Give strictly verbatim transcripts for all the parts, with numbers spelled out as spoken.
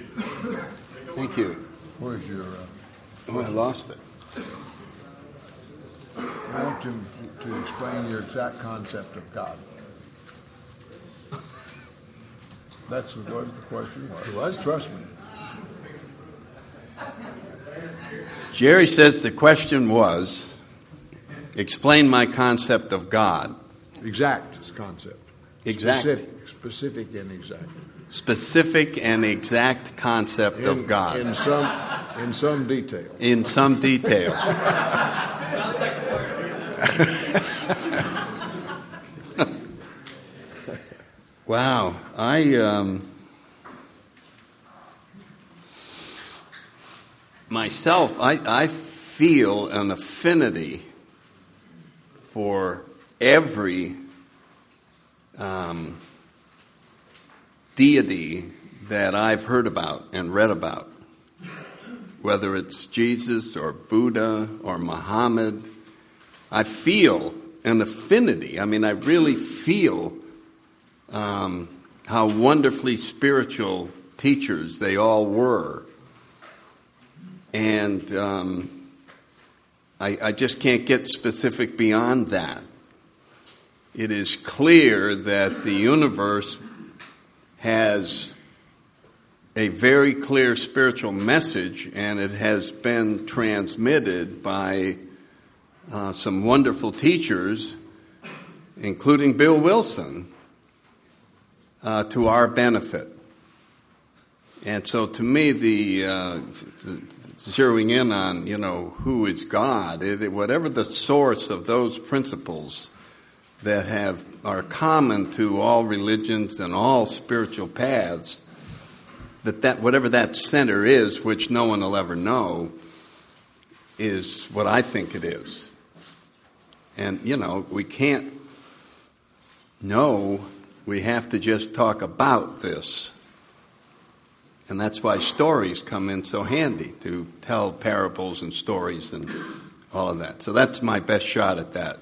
Thank you. Where's your... Uh, oh, I lost it. I want you to, to explain your exact concept of God. That's what the question was. It was? Trust me. Jerry says the question was, explain my concept of God. Exact concept. Exact. Specific, specific and exact. Specific and exact concept in, of God. In some, in some detail. In some detail. Wow. I, um, myself, I, I feel an affinity for every um, deity that I've heard about and read about, whether it's Jesus or Buddha or Muhammad. I feel an affinity. I mean, I really feel um, how wonderfully spiritual teachers they all were. And um, I, I just can't get specific beyond that. It is clear that the universe has a very clear spiritual message, and it has been transmitted by uh, some wonderful teachers, including Bill Wilson, uh, to our benefit. And so to me, the, uh, the zeroing in on, you know, who is God, it, whatever the source of those principles that have are common to all religions and all spiritual paths, that, that whatever that center is, which no one will ever know, is what I think it is. And, you know, we can't know, we have to just talk about this. And that's why stories come in so handy, to tell parables and stories and all of that. So that's my best shot at that.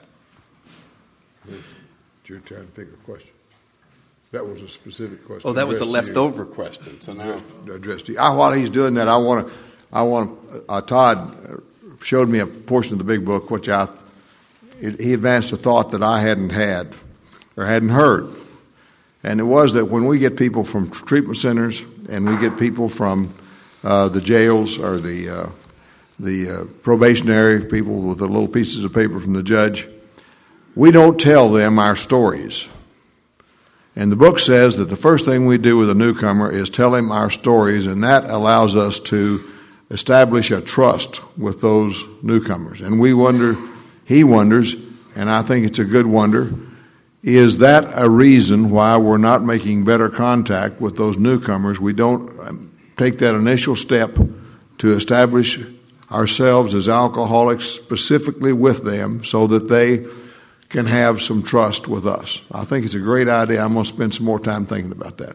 It's your turn to pick a question. That was a specific question. Oh, that was a leftover question. So now addressed to you. I, while he's doing that, I want to. I want uh, Todd showed me a portion of the big book, which I it, he advanced a thought that I hadn't had or hadn't heard, and it was that when we get people from treatment centers and we get people from uh, the jails or the uh, the uh, probationary people with the little pieces of paper from the judge, we don't tell them our stories. And the book says that the first thing we do with a newcomer is tell him our stories, and that allows us to establish a trust with those newcomers. And we wonder, he wonders, and I think it's a good wonder, is that a reason why we're not making better contact with those newcomers? We don't take that initial step to establish ourselves as alcoholics specifically with them so that they can have some trust with us. I think it's a great idea. I'm going to spend some more time thinking about that.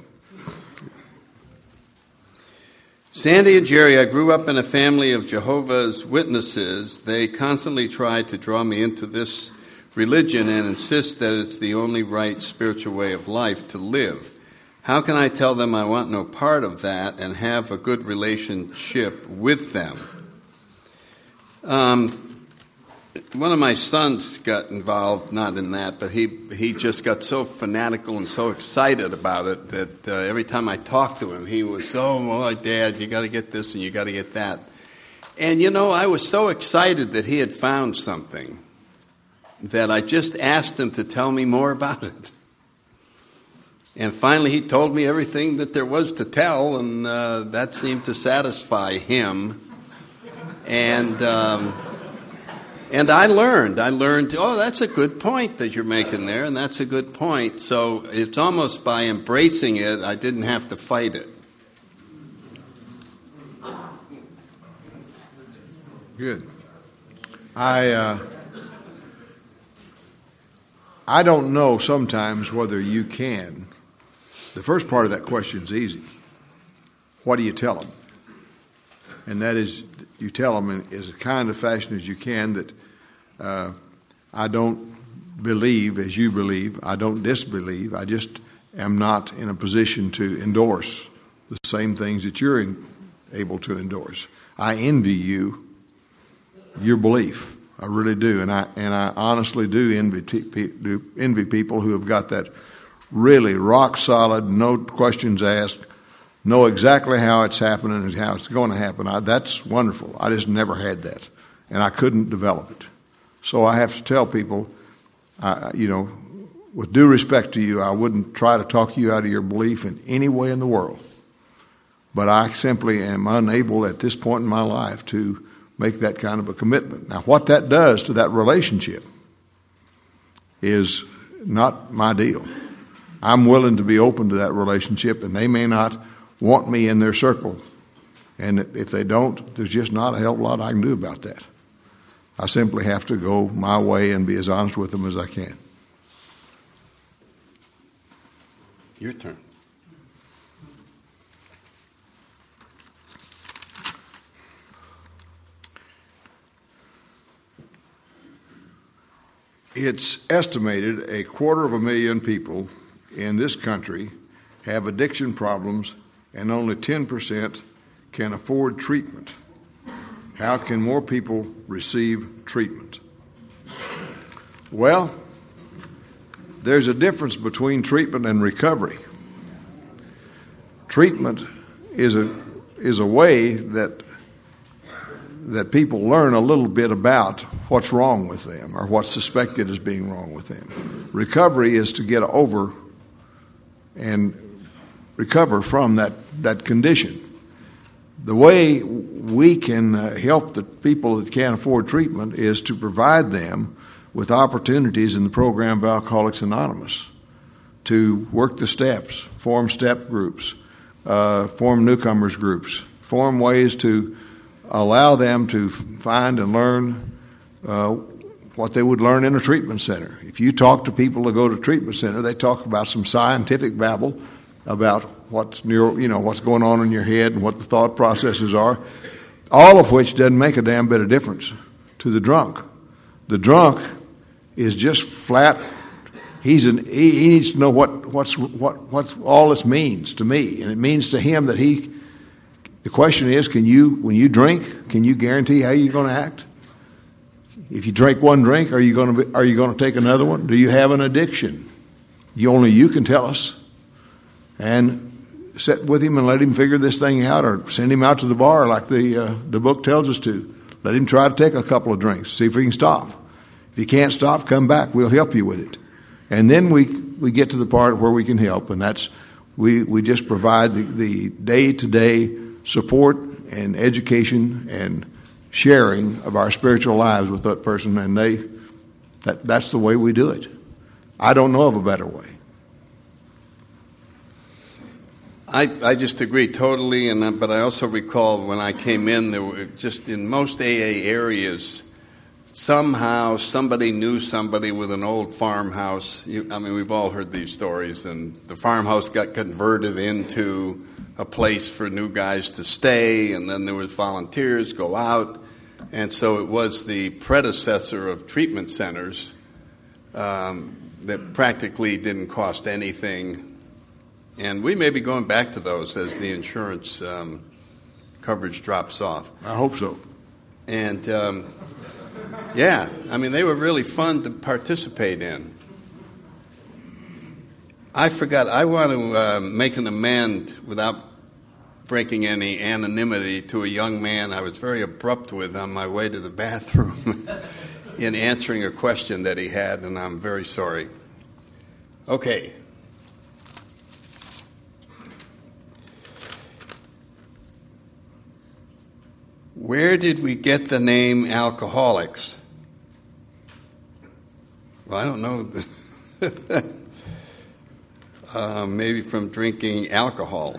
Sandy and Jerry, I grew up in a family of Jehovah's Witnesses. They constantly try to draw me into this religion and insist that it's the only right spiritual way of life to live. How can I tell them I want no part of that and have a good relationship with them? Um, One of my sons got involved, not in that, but he he just got so fanatical and so excited about it that uh, every time I talked to him, he was, oh, my Dad, you got to get this and you got to get that. And, you know, I was so excited that he had found something that I just asked him to tell me more about it. And finally he told me everything that there was to tell, and uh, that seemed to satisfy him. And... Um, And I learned, I learned, oh, that's a good point that you're making there, and that's a good point. So it's almost by embracing it, I didn't have to fight it. Good. I uh, I don't know sometimes whether you can. The first part of that question is easy. What do you tell them? And that is, you tell them in as kind of fashion as you can that uh, I don't believe as you believe. I don't disbelieve. I just am not in a position to endorse the same things that you're in, able to endorse. I envy you, your belief. I really do, and I and I honestly do envy do envy people who have got that really rock solid, no questions asked, know exactly how it's happening and how it's going to happen. I, that's wonderful. I just never had that, and I couldn't develop it. So I have to tell people, I, you know, with due respect to you, I wouldn't try to talk you out of your belief in any way in the world. But I simply am unable at this point in my life to make that kind of a commitment. Now, what that does to that relationship is not my deal. I'm willing to be open to that relationship, and they may not want me in their circle. And if they don't, there's just not a hell of a lot I can do about that. I simply have to go my way and be as honest with them as I can. Your turn. It's estimated a quarter of a million people in this country have addiction problems, and only ten percent can afford treatment. How can more people receive treatment? Well, there's a difference between treatment and recovery. Treatment is a is a way that that people learn a little bit about what's wrong with them or what's suspected as being wrong with them. Recovery is to get over and recover from that, that condition. The way we can uh, help the people that can't afford treatment is to provide them with opportunities in the program of Alcoholics Anonymous to work the steps, form step groups, uh, form newcomers groups, form ways to allow them to find and learn uh, what they would learn in a treatment center. If you talk to people that go to treatment center, they talk about some scientific babble about what's neuro, you know, what's going on in your head and what the thought processes are, all of which doesn't make a damn bit of difference to the drunk. The drunk is just flat. He's an, he, he needs to know what what's what what all this means to me, and it means to him that he. The question is, can you, when you drink, can you guarantee how you're going to act? If you drink one drink, are you going to be, are you going to take another one? Do you have an addiction? You only you can tell us. And sit with him and let him figure this thing out, or send him out to the bar like the uh, the book tells us to. Let him try to take a couple of drinks, see if he can stop. If he can't stop, come back. We'll help you with it. And then we we get to the part where we can help, and that's we we just provide the, the day-to-day support and education and sharing of our spiritual lives with that person, and they that that's the way we do it. I don't know of a better way. I, I just agree totally, and uh, but I also recall when I came in, there were just in most A A areas, somehow somebody knew somebody with an old farmhouse. You, I mean, we've all heard these stories, and the farmhouse got converted into a place for new guys to stay, and then there was volunteers go out, and so it was the predecessor of treatment centers um, that practically didn't cost anything. And we may be going back to those as the insurance um, coverage drops off. I hope so. And, um, yeah, I mean, they were really fun to participate in. I forgot, I want to uh, make an amend without breaking any anonymity to a young man I was very abrupt with on my way to the bathroom in answering a question that he had, and I'm very sorry. Okay. Where did we get the name alcoholics? Well, I don't know. uh, maybe from drinking alcohol.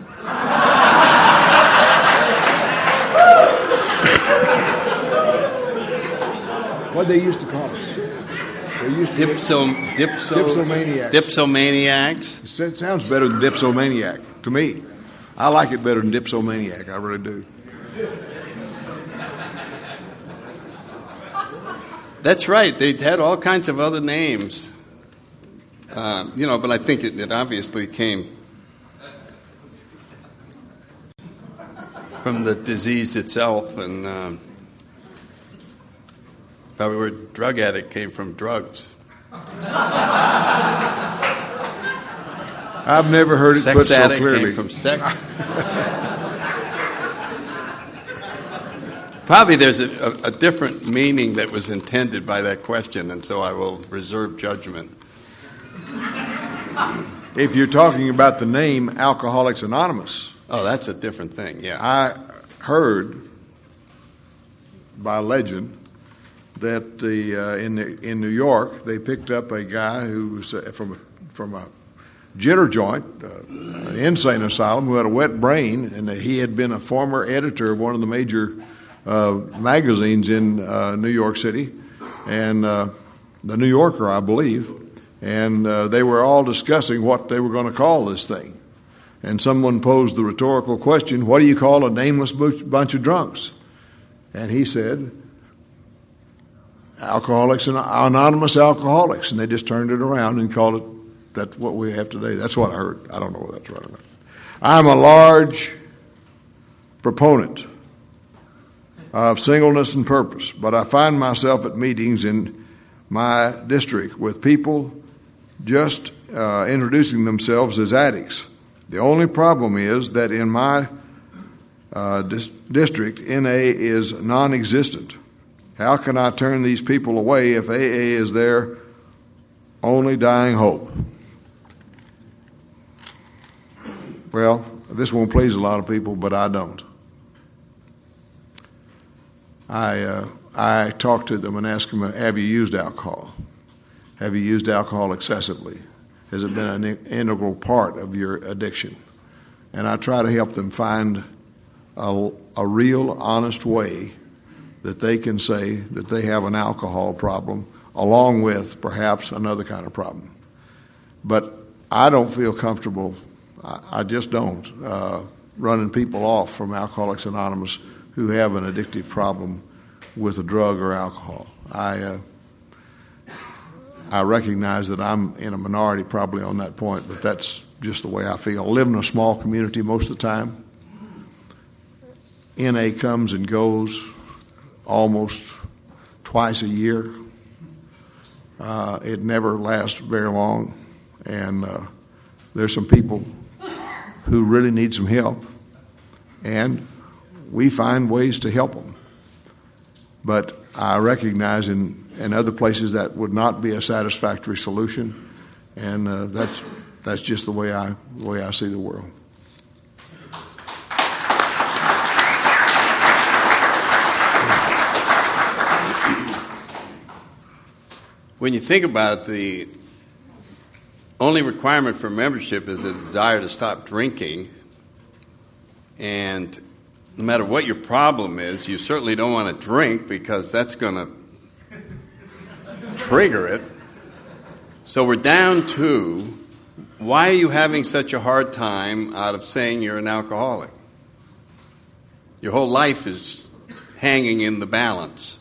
What they used to call us? They used to Dipso, dipso, dipsomaniacs. Dipsomaniacs. It sounds better than dipsomaniac to me. I like it better than dipsomaniac. I really do. That's right. They had all kinds of other names, uh, you know. But I think it, it obviously came from the disease itself, and um, probably the word drug addict came from drugs. I've never heard it Sex put so addict clearly. Came from sex. Probably there's a, a, a different meaning that was intended by that question, and so I will reserve judgment. If you're talking about the name Alcoholics Anonymous, oh, that's a different thing. Yeah, I heard by legend that the uh, in the, in New York they picked up a guy who was uh, from a, from a jitter joint, uh, an insane asylum, who had a wet brain, and he had been a former editor of one of the major uh, magazines in uh, New York City, and uh, the New Yorker, I believe, and uh, they were all discussing what they were going to call this thing. And someone posed the rhetorical question, what do you call a nameless bunch of drunks? And he said, Alcoholics, Anonymous Alcoholics. And they just turned it around and called it, that's what we have today. That's what I heard. I don't know whether that's right or not. I'm a large proponent of singleness and purpose, but I find myself at meetings in my district with people just uh, introducing themselves as addicts. The only problem is that in my uh, dis- district, N A is non-existent. How can I turn these people away if A A is their only dying hope? Well, this won't please a lot of people, but I don't. I uh, I talk to them and ask them, have you used alcohol? Have you used alcohol excessively? Has it been an integral part of your addiction? And I try to help them find a, a real, honest way that they can say that they have an alcohol problem along with perhaps another kind of problem. But I don't feel comfortable, I, I just don't, uh, running people off from Alcoholics Anonymous who have an addictive problem with a drug or alcohol. I uh, I recognize that I'm in a minority probably on that point, but that's just the way I feel. I live in a small community most of the time. N A comes and goes almost twice a year. Uh, it never lasts very long, and uh, there's some people who really need some help, and we find ways to help them. But I recognize in, in other places that would not be a satisfactory solution, and uh, that's that's just the way I the way I see the world. When you think about it, the only requirement for membership is the desire to stop drinking, and no matter what your problem is, you certainly don't want to drink because that's going to trigger it. So we're down to, why are you having such a hard time out of saying you're an alcoholic? Your whole life is hanging in the balance.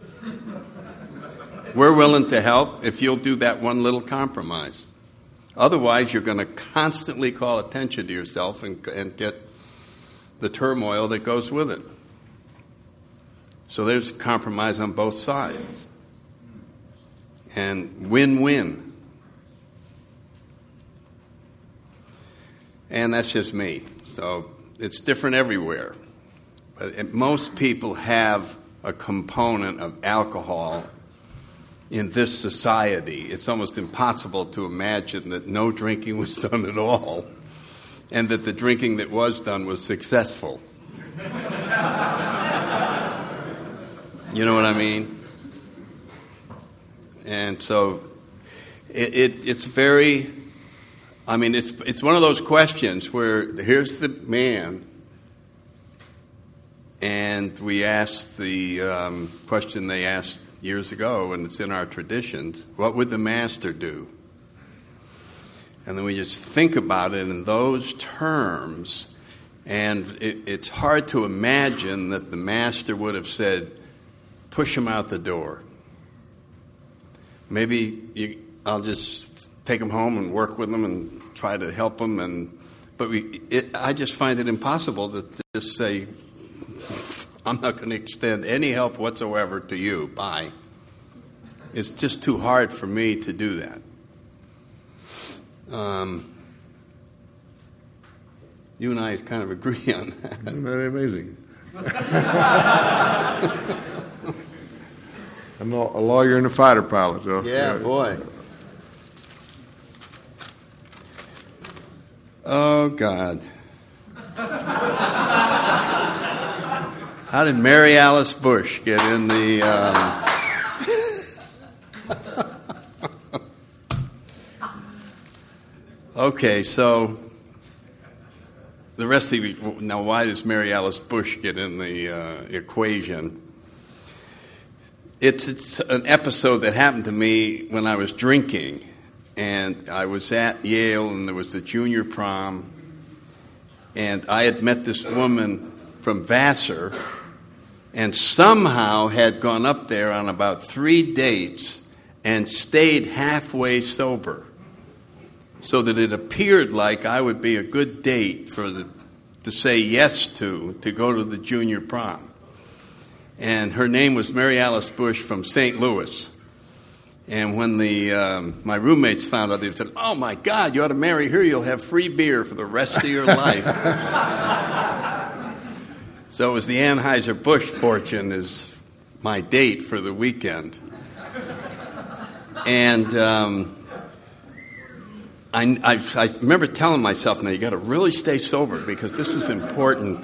We're willing to help if you'll do that one little compromise. Otherwise, you're going to constantly call attention to yourself and, and get the turmoil that goes with it. So there's a compromise on both sides. And win-win. And that's just me. So it's different everywhere. But it, most people have a component of alcohol in this society. It's almost impossible to imagine that no drinking was done at all, and that the drinking that was done was successful. You know what I mean? And so it, it, it's very, I mean, it's it's one of those questions where here's the man, and we ask the um, question they asked years ago, and it's in our traditions, what would the master do? And then we just think about it in those terms, and it, it's hard to imagine that the master would have said, push him out the door. Maybe you, I'll just take him home and work with him and try to help him and but we, it, I just find it impossible to just say, I'm not going to extend any help whatsoever to you. Bye. It's just too hard for me to do that. Um, you and I kind of agree on that. Isn't that amazing? I'm a lawyer and a fighter pilot, though. Yeah, boy. Oh, God. How did Mary Alice Bush get in the... Um... Okay, so the rest of you... Now, why does Mary Alice Bush get in the uh, equation? It's, it's an episode that happened to me when I was drinking. And I was at Yale, and there was the junior prom. And I had met this woman from Vassar, and somehow had gone up there on about three dates and stayed halfway sober, so that it appeared like I would be a good date for the, to say yes to, to go to the junior prom. And her name was Mary Alice Bush from Saint Louis. And when the um, my roommates found out, they said, "Oh my God, you ought to marry her. You'll have free beer for the rest of your life." So it was the Anheuser-Busch fortune as my date for the weekend. And um, I, I, I remember telling myself, "Now you got to really stay sober because this is important."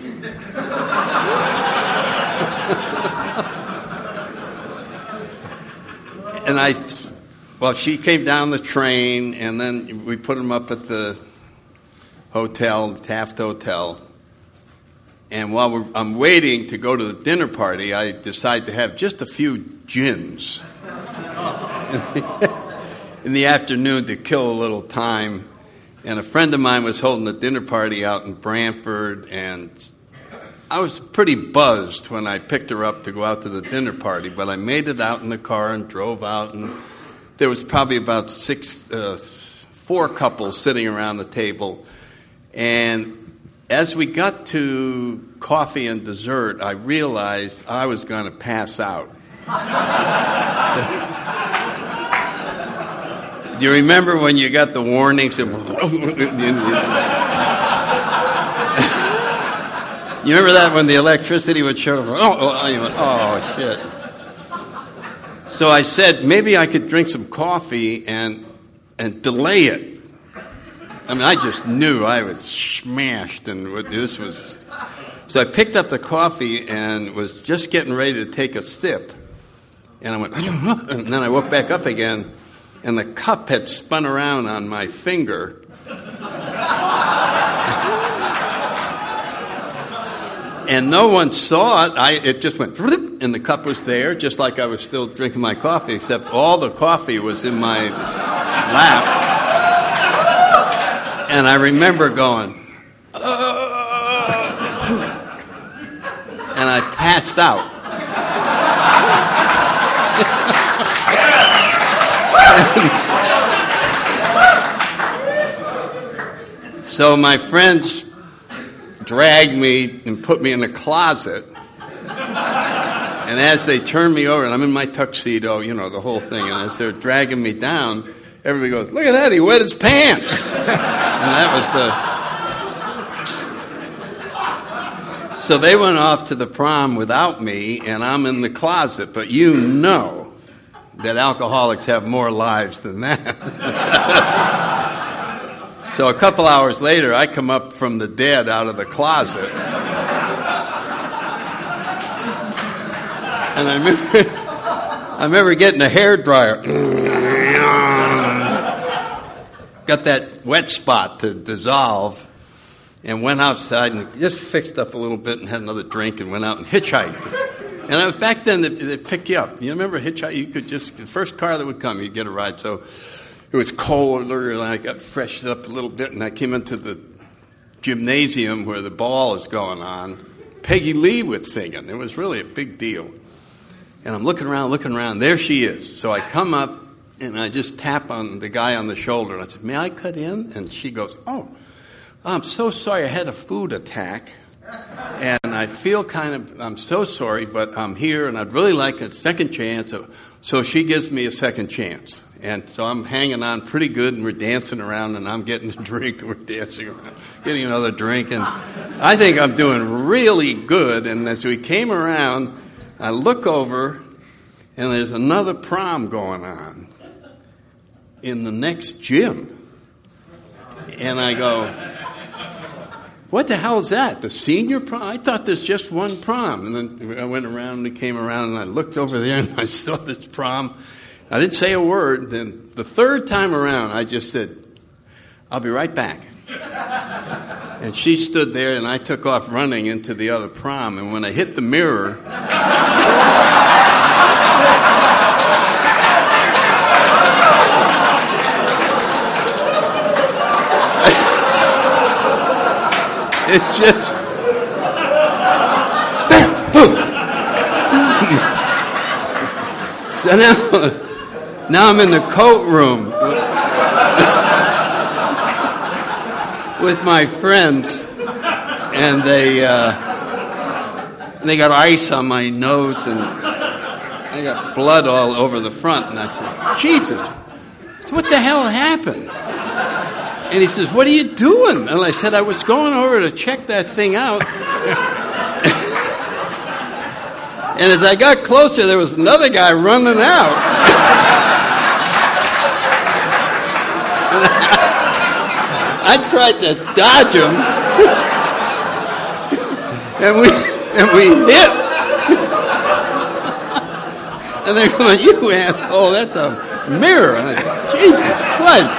And I, well, she came down the train, and then we put them up at the hotel, the Taft Hotel. And while we're, I'm waiting to go to the dinner party, I decide to have just a few gins in the afternoon to kill a little time. And a friend of mine was holding a dinner party out in Brantford, and I was pretty buzzed when I picked her up to go out to the dinner party, but I made it out in the car and drove out, and there was probably about six, uh, four couples sitting around the table. And as we got to coffee and dessert, I realized I was going to pass out. Do you remember when you got the warnings? You remember that when the electricity would show? Oh, oh, oh, shit. So I said, maybe I could drink some coffee and and delay it. I mean, I just knew I was smashed, and this was... So I picked up the coffee and was just getting ready to take a sip. And I went, and then I woke back up again, and the cup had spun around on my finger. And no one saw it. I, it just went, and the cup was there, just like I was still drinking my coffee, except all the coffee was in my lap. And I remember going, oh, and I passed out. So my friends dragged me and put me in a closet. And as they turned me over, and I'm in my tuxedo, you know, the whole thing, and as they're dragging me down, everybody goes, "Look at that, he wet his pants." And that was the... So they went off to the prom without me, and I'm in the closet. But you know that alcoholics have more lives than that. So a couple hours later, I come up from the dead out of the closet. And I remember, I remember getting a hairdryer. Got that wet spot to dissolve. And went outside and just fixed up a little bit and had another drink and went out and hitchhiked. And I was, back then, they, they pick you up. You remember hitchhike? You could just, the first car that would come, you'd get a ride. So it was colder, and I got freshened up a little bit, and I came into the gymnasium where the ball is going on. Peggy Lee was singing. It was really a big deal. And I'm looking around, looking around. There she is. So I come up, and I just tap on the guy on the shoulder. And I said, "May I cut in?" And she goes, "Oh, I'm so sorry, I had a food attack. And I feel kind of, I'm so sorry, but I'm here and I'd really like a second chance. So, so she gives me a second chance. And so I'm hanging on pretty good and we're dancing around and I'm getting a drink and we're dancing around, getting another drink. And I think I'm doing really good. And as we came around, I look over and there's another prom going on in the next gym. And I go, what the hell is that? The senior prom? I thought there's just one prom. And then I went around and came around and I looked over there and I saw this prom. I didn't say a word. Then the third time around, I just said, I'll be right back. And she stood there and I took off running into the other prom. And when I hit the mirror, it's just, bam, boom. So now, now I'm in the coat room with my friends, and they uh, they got ice on my nose, and I got blood all over the front. And I said, Jesus, what the hell happened? And he says, what are you doing? And I said, I was going over to check that thing out. And as I got closer, there was another guy running out. And I, I tried to dodge him. And we and we hit. And they're going, you asshole, that's a mirror. And I, Jesus Christ.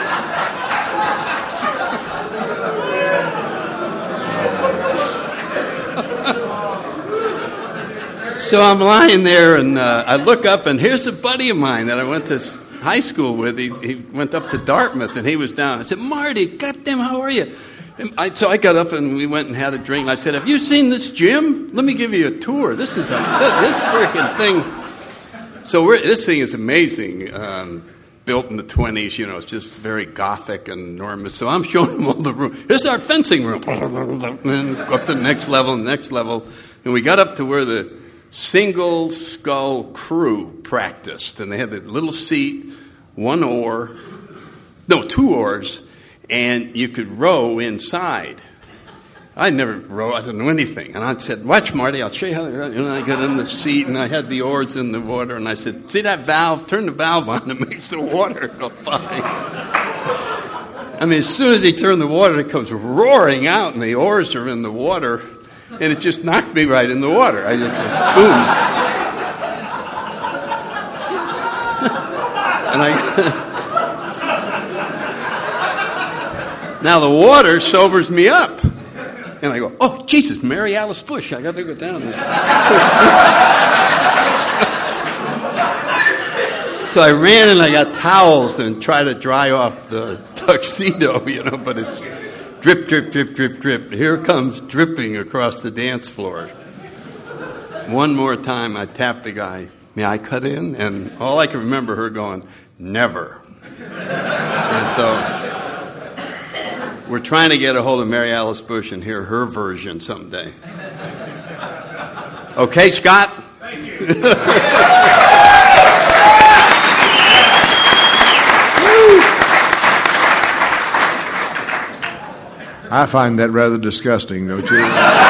So I'm lying there, and uh, I look up, and here's a buddy of mine that I went to high school with. He, he went up to Dartmouth, and he was down. I said, Marty, goddamn, how are you? And I, so I got up, and we went and had a drink. And I said, have you seen this gym? Let me give you a tour. This is a, this freaking thing. So we're, this thing is amazing. Um, built in the twenties, you know, it's just very gothic and enormous. So I'm showing him all the room. Here's our fencing room. And then up to the next level, next level. And we got up to where the single scull crew practiced, and they had the little seat, one oar, no, two oars, and you could row inside. I never rowed, I didn't know anything, and I said, watch, Marty, I'll show you how to row. And I got in the seat, and I had the oars in the water, and I said, see that valve? Turn the valve on, it makes the water go by. I mean, as soon as he turned the water, it comes roaring out, and the oars are in the water. And it just knocked me right in the water. I just was boom. And I now the water sobers me up. And I go, oh, Jesus, Mary Alice Bush. I got to go down there. So I ran and I got towels and tried to dry off the tuxedo, you know, but it's drip, drip, drip, drip, drip. Here comes dripping across the dance floor. One more time, I tapped the guy. May I cut in? And all I can remember her going, never. And so we're trying to get a hold of Mary Alice Bush and hear her version someday. Okay, Scott? Thank you. I find that rather disgusting, don't you?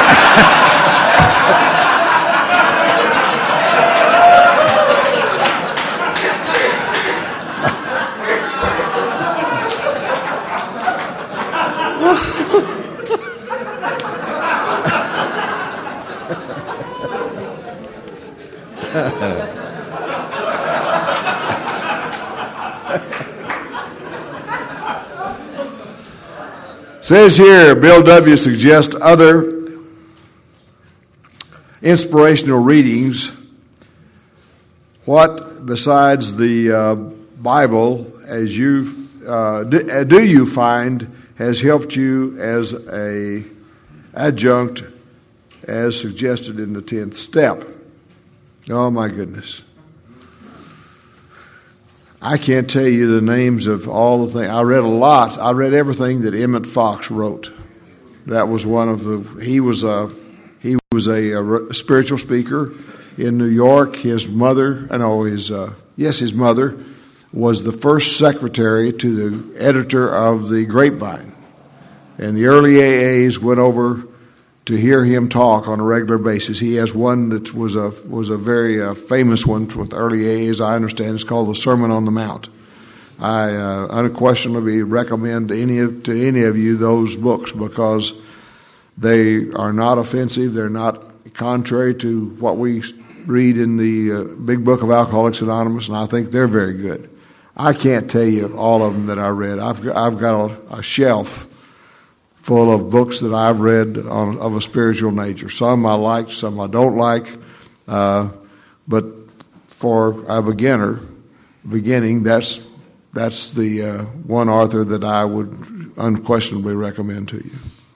Says here, Bill W. suggests other inspirational readings. What, besides the uh, Bible, as you uh, do, do you find has helped you as a adjunct, as suggested in the tenth step? Oh my goodness! I can't tell you the names of all the things. I read a lot. I read everything that Emmett Fox wrote. That was one of the. He was a he was a, a spiritual speaker in New York. His mother, I know his uh, yes, his mother was the first secretary to the editor of the Grapevine, and the early A As went over to hear him talk on a regular basis. He has one that was a was a very uh, famous one with early A As, I understand. It's called the Sermon on the Mount. I uh, unquestionably recommend any of, to any of you those books because they are not offensive. They're not contrary to what we read in the uh, Big Book of Alcoholics Anonymous, and I think they're very good. I can't tell you all of them that I read. I've I've got a, a shelf full of books that I've read on, of a spiritual nature. Some I like, some I don't like. Uh, but for a beginner, beginning, that's that's the uh, one author that I would unquestionably recommend to you.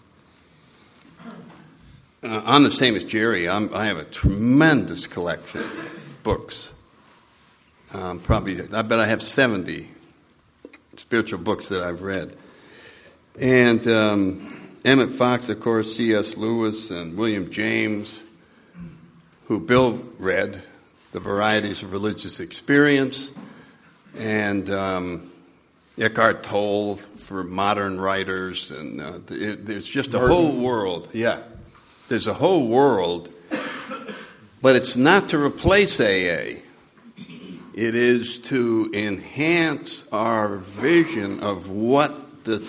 Uh, I'm the same as Jerry. I'm, I have a tremendous collection of books. Um, probably, I bet I have seventy spiritual books that I've read. And um, Emmett Fox, of course, C S Lewis, and William James, who Bill read, The Varieties of Religious Experience, and um, Eckhart Tolle for modern writers. And uh, it, there's just a whole world. Yeah, there's a whole world. But it's not to replace A A. It is to enhance our vision of what the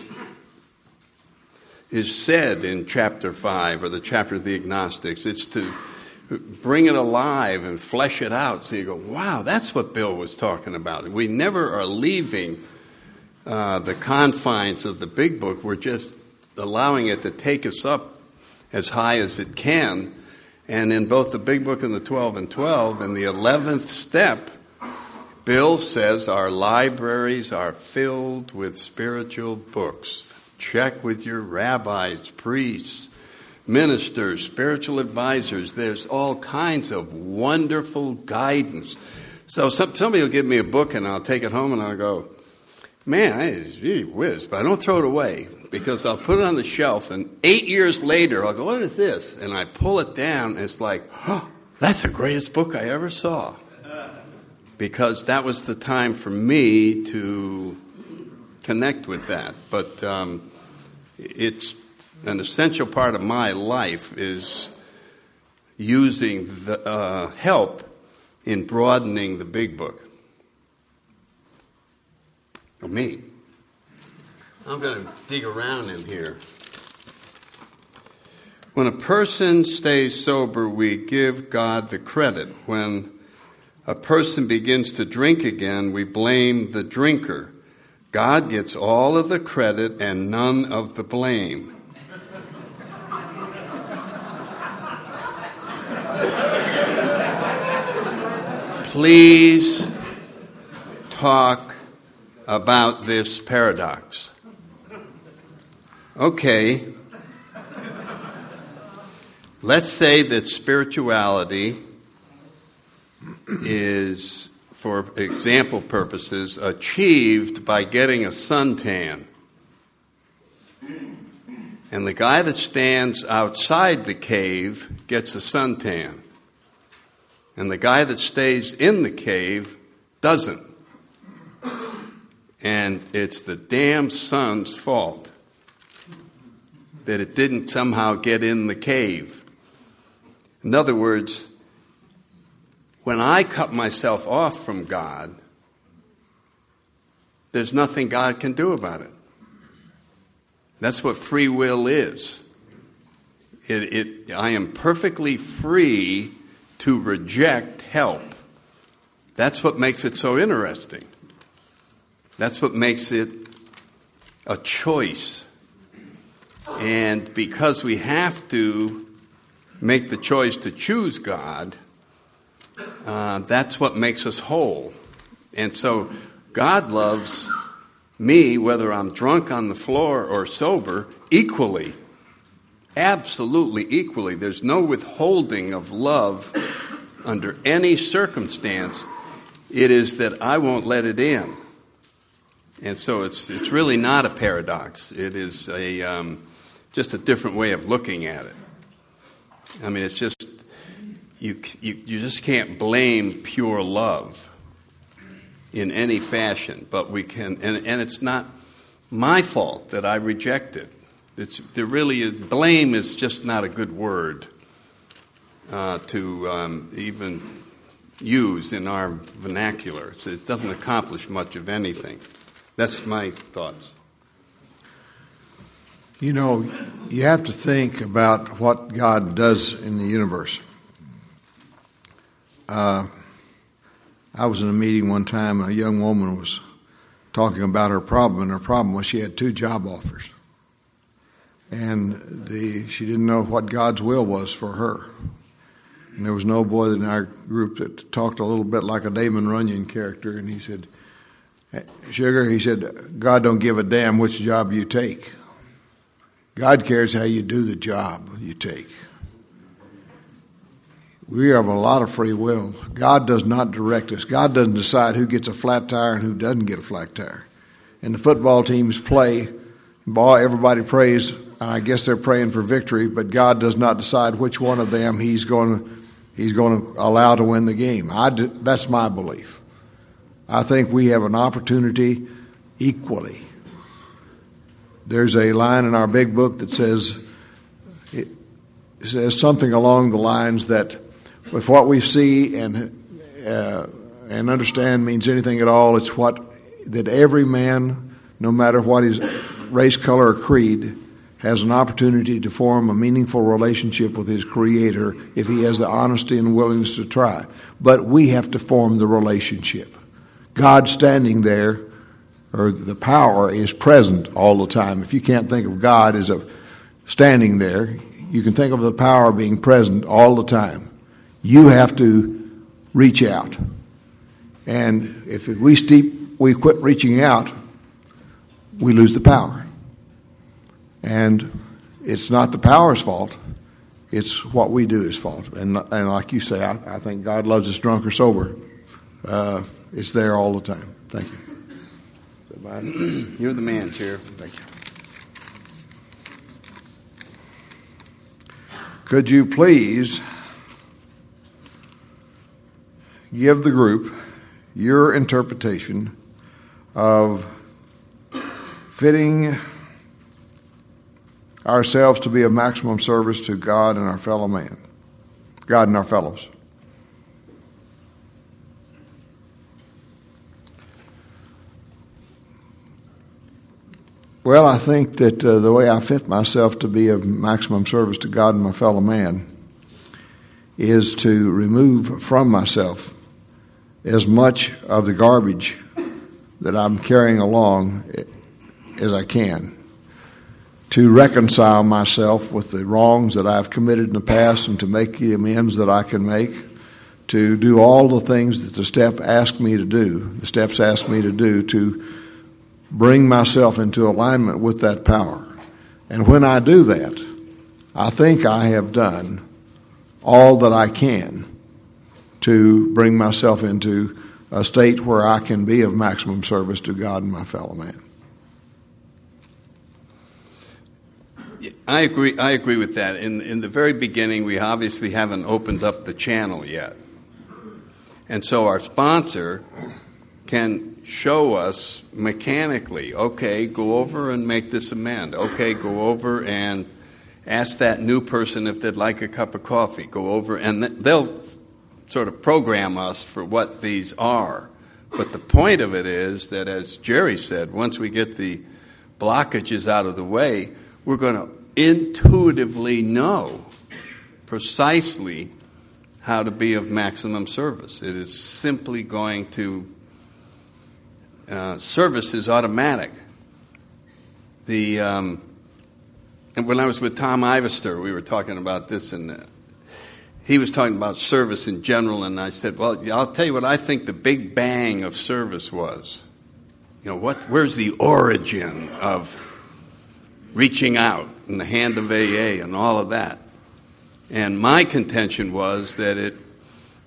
is said in chapter five or the chapter of the agnostics. It's to bring it alive and flesh it out so you go, wow, that's what Bill was talking about. We never are leaving uh, the confines of the big book. We're just allowing it to take us up as high as it can. And in both the big book and the twelve and twelve, in the eleventh step, Bill says our libraries are filled with spiritual books. Check with your rabbis, priests, ministers, spiritual advisors. There's all kinds of wonderful guidance. So some, somebody will give me a book and I'll take it home and I'll go, man, it's really whiz, but I don't throw it away because I'll put it on the shelf and eight years later I'll go, what is this? And I pull it down and it's like, oh, that's the greatest book I ever saw. Because that was the time for me to connect with that. But um, it's an essential part of my life is using the uh, help in broadening the big book. For me. I'm going to dig around in here. When a person stays sober, we give God the credit. When a person begins to drink again, we blame the drinker. God gets all of the credit and none of the blame. Please talk about this paradox. Okay. Let's say that spirituality is, for example purposes, achieved by getting a suntan. And the guy that stands outside the cave gets a suntan. And the guy that stays in the cave doesn't. And it's the damn sun's fault that it didn't somehow get in the cave. In other words, when I cut myself off from God, there's nothing God can do about it. That's what free will is. It, it, I am perfectly free to reject help. That's what makes it so interesting. That's what makes it a choice. And because we have to make the choice to choose God, Uh, that's what makes us whole. And so God loves me, whether I'm drunk on the floor or sober, equally. Absolutely equally. There's no withholding of love under any circumstance. It is that I won't let it in. And so it's it's really not a paradox. It is a um, just a different way of looking at it. I mean, it's just you you, you just can't blame pure love in any fashion. But we can, and, and it's not my fault that I reject it. It's there really is, blame is just not a good word uh, to um, even use in our vernacular. So it doesn't accomplish much of anything. That's my thoughts. You know, you have to think about what God does in the universe. Uh, I was in a meeting one time, and a young woman was talking about her problem, and her problem was she had two job offers. And the, she didn't know what God's will was for her. And there was no boy in our group that talked a little bit like a Damon Runyon character, and he said, Sugar, he said, God don't give a damn which job you take. God cares how you do the job you take. We have a lot of free will. God does not direct us. God doesn't decide who gets a flat tire and who doesn't get a flat tire. And the football teams play, ball, everybody prays, and I guess they're praying for victory, but God does not decide which one of them he's going to, he's going to allow to win the game. I do, that's my belief. I think we have an opportunity equally. There's a line in our big book that says, it says something along the lines that if what we see and uh, and understand means anything at all, it's what that every man, no matter what his race, color, or creed, has an opportunity to form a meaningful relationship with his Creator if he has the honesty and willingness to try. But we have to form the relationship. God standing there, or the power is present all the time. If you can't think of God as a standing there, you can think of the power being present all the time. You have to reach out. And if we steep, we quit reaching out, we lose the power. And it's not the power's fault. It's what we do is fault. And, and like you say, I, I think God loves us drunk or sober. Uh, it's there all the time. Thank you. You're the man, Chair. Thank you. Could you please give the group your interpretation of fitting ourselves to be of maximum service to God and our fellow man, God and our fellows? Well, I think that uh, the way I fit myself to be of maximum service to God and my fellow man is to remove from myself as much of the garbage that I'm carrying along as I can, to reconcile myself with the wrongs that I've committed in the past and to make the amends that I can make, to do all the things that the step asked me to do, the steps asked me to do, to bring myself into alignment with that power. And when I do that, I think I have done all that I can to bring myself into a state where I can be of maximum service to God and my fellow man. I agree. I agree with that. In in the very beginning, we obviously haven't opened up the channel yet, and so our sponsor can show us mechanically, okay, go over and make this amend. Okay, go over and ask that new person if they'd like a cup of coffee. Go over, and they'll sort of program us for what these are. But the point of it is that, as Jerry said, once we get the blockages out of the way, we're going to intuitively know precisely how to be of maximum service. It is simply going to Uh, service is automatic. The um, and when I was with Tom Ivester, we were talking about this, and uh, he was talking about service in general, and I said, "Well, I'll tell you what I think the big bang of service was. You know, what? Where's the origin of reaching out in the hand of A A and all of that?" And my contention was that it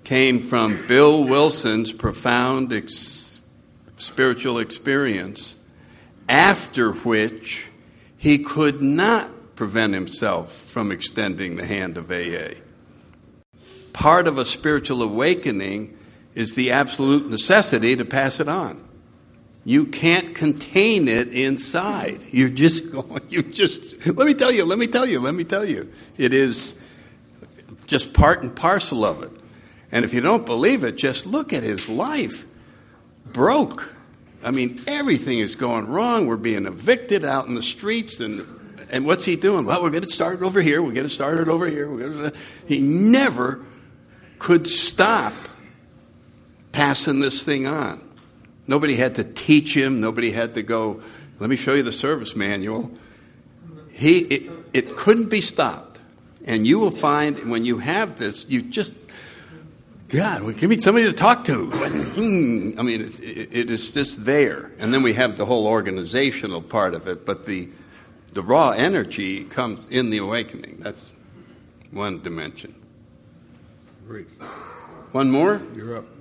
came from Bill Wilson's profound ex- spiritual experience, after which he could not prevent himself from extending the hand of A A. Part of a spiritual awakening is the absolute necessity to pass it on. You can't contain it inside. You're just going, you just, let me tell you, let me tell you, let me tell you. It is just part and parcel of it. And if you don't believe it, just look at his life. Broke. I mean, everything is going wrong. We're being evicted out in the streets. And and what's he doing? Well, we're going to start it over here. We're going to start it over here. We're going to... He never could stop passing this thing on. Nobody had to teach him. Nobody had to go, let me show you the service manual. He it, it couldn't be stopped. And you will find when you have this, you just, God, well, give me somebody to talk to. I mean, it, it is just there. And then we have the whole organizational part of it. But the the raw energy comes in the awakening. That's one dimension. Great. One more? You're up.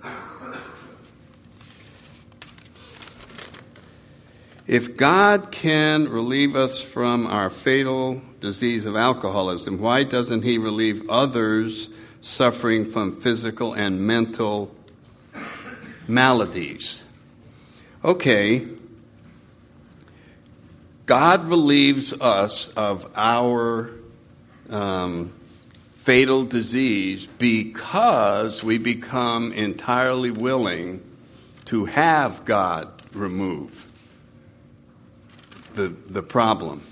If God can relieve us from our fatal disease of alcoholism, why doesn't he relieve others suffering from physical and mental maladies? Okay, God relieves us of our um, fatal disease because we become entirely willing to have God remove the, the problem.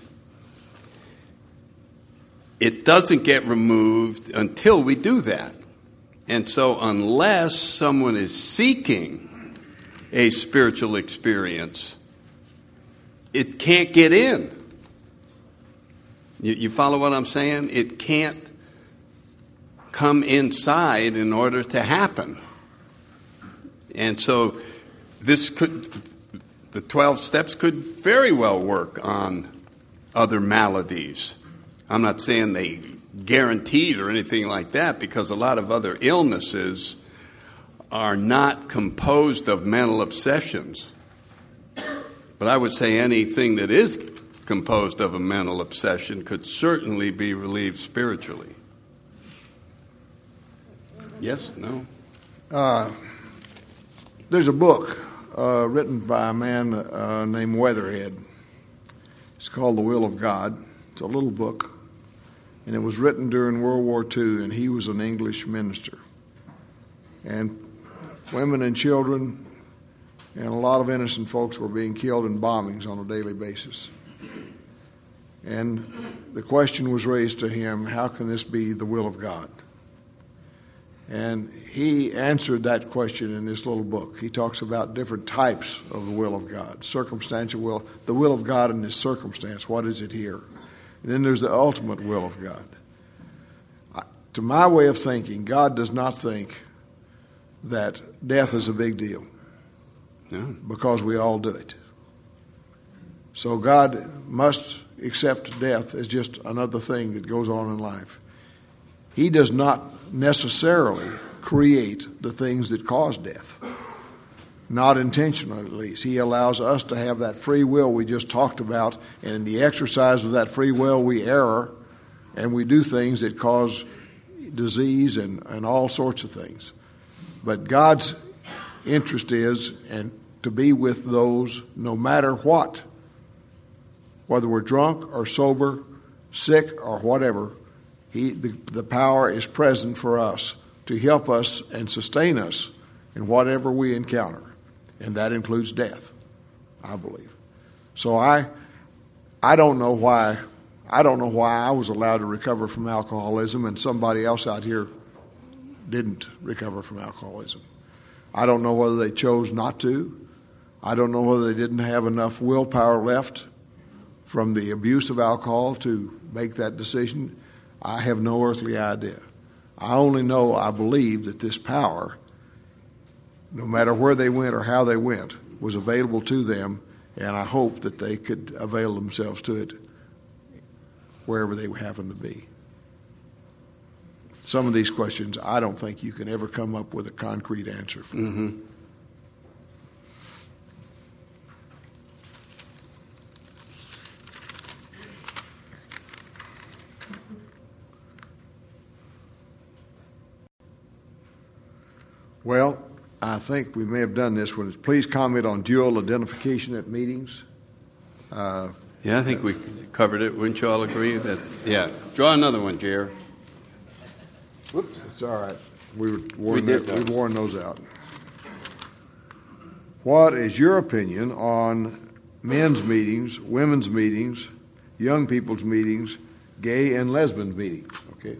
It doesn't get removed until we do that. And so unless someone is seeking a spiritual experience, it can't get in. You, you follow what I'm saying? It can't come inside in order to happen. And so this could, the twelve steps could very well work on other maladies. I'm not saying they guaranteed or anything like that, because a lot of other illnesses are not composed of mental obsessions. But I would say anything that is composed of a mental obsession could certainly be relieved spiritually. Yes? No? Uh, there's a book uh, written by a man uh, named Weatherhead. It's called The Will of God. It's a little book. And it was written during World War Two, and he was an English minister. And women and children and a lot of innocent folks were being killed in bombings on a daily basis. And the question was raised to him, how can this be the will of God? And he answered that question in this little book. He talks about different types of the will of God. Circumstantial will, the will of God in this circumstance, what is it here? And then there's the ultimate will of God. I, to my way of thinking, God does not think that death is a big deal. No. Because we all do it. So God must accept death as just another thing that goes on in life. He does not necessarily create the things that cause death. Not intentionally, at least. He allows us to have that free will we just talked about, and in the exercise of that free will we err, and we do things that cause disease and, and all sorts of things. But God's interest is and to be with those no matter what, whether we're drunk or sober, sick or whatever. He, the, the power is present for us to help us and sustain us in whatever we encounter, and that includes death, I believe. So I, I don't know why, I don't know why I was allowed to recover from alcoholism and somebody else out here didn't recover from alcoholism. I don't know whether they chose not to. I don't know whether they didn't have enough willpower left from the abuse of alcohol to make that decision. I have no earthly idea. I only know, I believe, that this power, no matter where they went or how they went, was available to them, and I hope that they could avail themselves to it wherever they happen to be. some of these questions, I don't think you can ever come up with a concrete answer for. Mm-hmm. Well, I think we may have done this one. Please comment on dual identification at meetings. Uh, yeah, I think we covered it. Wouldn't you all agree that? Yeah. Draw another one, Jer. Whoops, it's all right. We were worn, we did that, we worn those out. What is your opinion on men's meetings, women's meetings, young people's meetings, gay and lesbian meetings? Okay.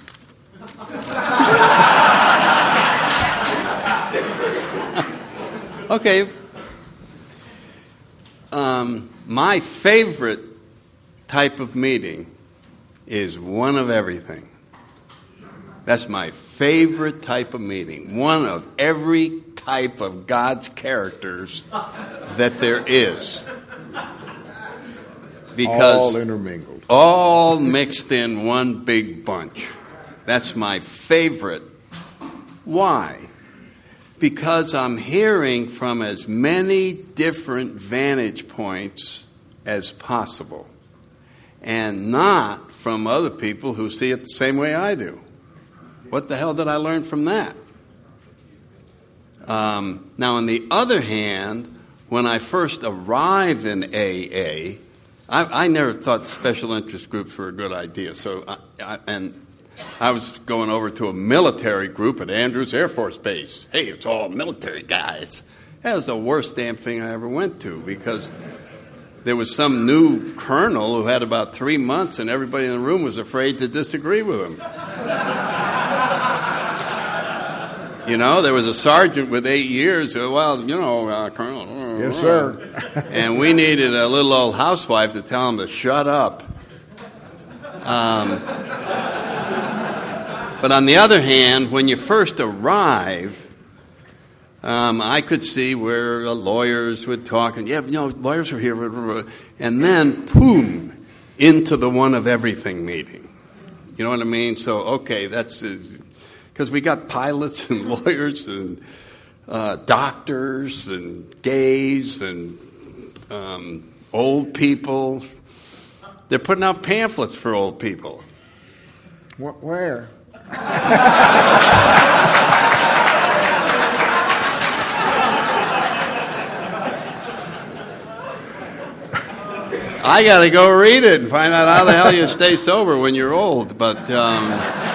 Okay. Um, my favorite type of meeting is one of everything. That's my favorite type of meeting. One of every type of God's characters that there is. Because all intermingled. All mixed in one big bunch. That's my favorite. Why? Because I'm hearing from as many different vantage points as possible, and not from other people who see it the same way I do. What the hell did I learn from that? Um, now, on the other hand, when I first arrive in A A, I, I never thought special interest groups were a good idea. So, I, I, and I was going over to a military group at Andrews Air Force Base. Hey, it's all military guys. That was the worst damn thing I ever went to, because there was some new colonel who had about three months, and everybody in the room was afraid to disagree with him. You know, there was a sergeant with eight years who, well, you know, uh, Colonel. Uh, yes, sir. And we needed a little old housewife to tell him to shut up. Um, but on the other hand, when you first arrive, um, I could see where uh, lawyers would talk, and yeah, you know, lawyers are here, and then, boom, into the one of everything meeting. You know what I mean? So, okay, that's because we got pilots and lawyers and uh, doctors and gays and um, old people. They're putting out pamphlets for old people. Where? I got to go read it and find out how the hell you stay sober when you're old. But um,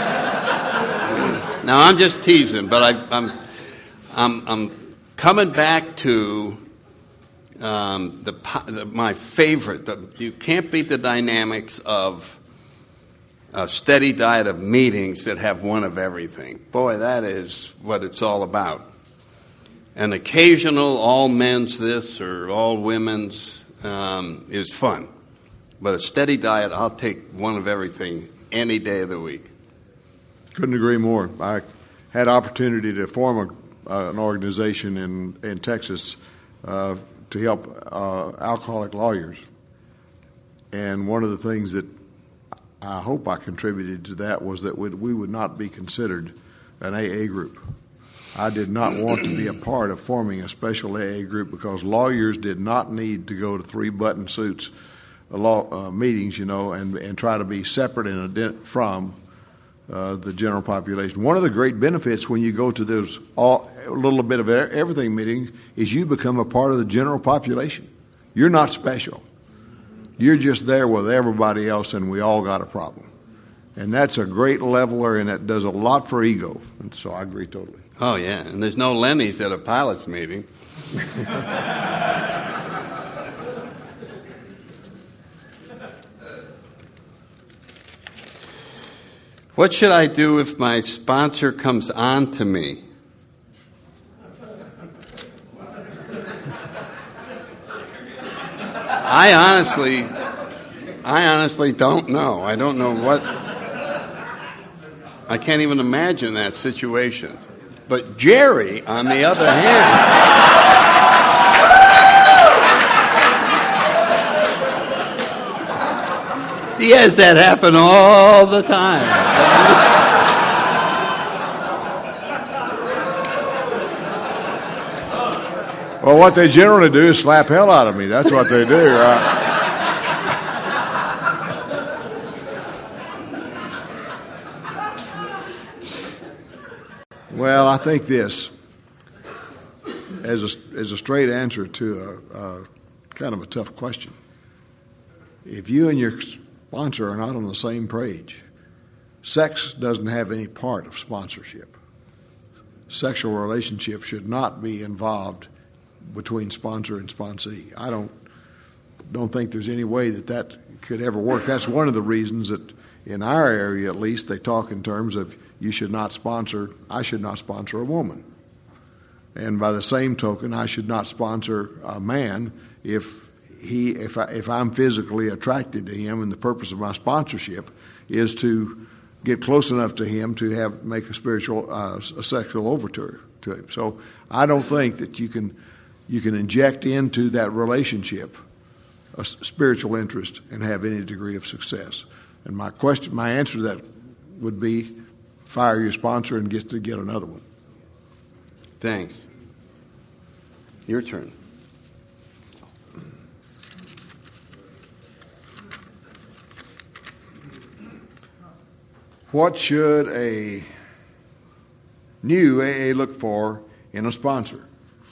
now I'm just teasing. But I, I'm, I'm, I'm coming back to um, the, the my favorite. The, you can't beat the dynamics of a steady diet of meetings that have one of everything. Boy, that is what it's all about. An occasional all men's this or all women's um, is fun. But a steady diet, I'll take one of everything any day of the week. Couldn't agree more. I had opportunity to form a, uh, an organization in, in Texas uh, to help uh, alcoholic lawyers. And one of the things that I hope I contributed to that was that we would not be considered an A A group. I did not want to be a part of forming a special A A group because lawyers did not need to go to three-button suits uh, law uh, meetings, you know, and, and try to be separate and ident- from uh, the general population. One of the great benefits when you go to those all, a little bit of everything meetings is you become a part of the general population. You're not special. You're just there with everybody else, and we all got a problem. And that's a great leveler, and it does a lot for ego. And so I agree totally. Oh, yeah, and there's no Lenny's at a pilot's meeting. What should I do if my sponsor comes on to me? I honestly, I honestly don't know. I don't know what. I can't even imagine that situation. But Jerry, on the other hand, he has that happen all the time. Well, what they generally do is slap hell out of me. That's what they do, right? Well, I think this, as a, as a straight answer to a, a kind of a tough question. If you and your sponsor are not on the same page, sex doesn't have any part of sponsorship. Sexual relationship should not be involved between sponsor and sponsee. I don't don't think there's any way that that could ever work. That's one of the reasons that in our area, at least, they talk in terms of you should not sponsor, I should not sponsor a woman. And by the same token, I should not sponsor a man if he if I, if I'm physically attracted to him, and the purpose of my sponsorship is to get close enough to him to have make a spiritual uh, a sexual overture to him. So I don't think that you can you can inject into that relationship a spiritual interest and have any degree of success. And my question, my answer to that would be, fire your sponsor and get to get another one. Thanks. Your turn. What should a new A A look for in a sponsor?